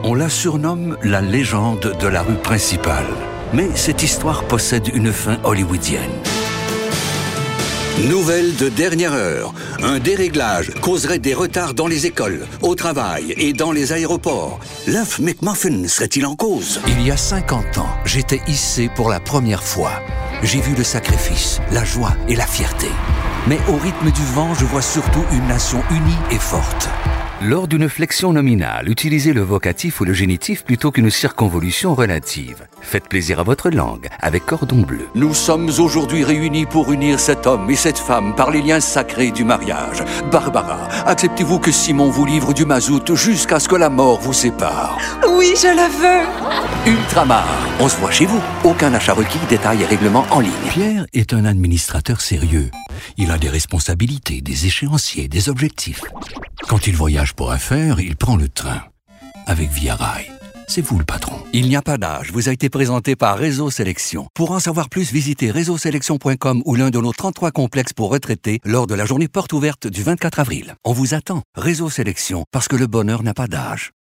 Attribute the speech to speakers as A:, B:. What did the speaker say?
A: On la surnomme la légende de la rue principale. Mais cette histoire possède une fin hollywoodienne. Nouvelle de dernière heure. Un déréglage causerait des retards dans les écoles, au travail et dans les aéroports. L'œuf McMuffin serait-il en cause? Il y a 50 ans, j'étais hissé pour la première fois. J'ai vu le sacrifice, la joie et la fierté. Mais au rythme du vent, je vois surtout une nation unie et forte. Lors d'une flexion nominale, utilisez le vocatif ou le génitif plutôt qu'une circonvolution relative. Faites plaisir à votre langue avec cordon bleu. Nous sommes aujourd'hui réunis pour unir cet homme et cette femme par les liens sacrés du mariage. Barbara, acceptez-vous que Simon vous livre du mazout jusqu'à ce que la mort vous sépare?
B: Oui, je le veux.
A: Ultramar, on se voit chez vous. Aucun achat requis, détails et règlements en ligne. Pierre est un administrateur sérieux. Il a des responsabilités, des échéanciers, des objectifs. Quand il voyage pour affaires, il prend le train. Avec Via Rail. C'est vous le patron. Il n'y a pas d'âge. Vous a été présenté par Réseau Sélection. Pour en savoir plus, visitez réseausélection.com ou l'un de nos 33 complexes pour retraités lors de la journée porte ouverte du 24 avril. On vous attend. Réseau Sélection, parce que le bonheur n'a pas d'âge.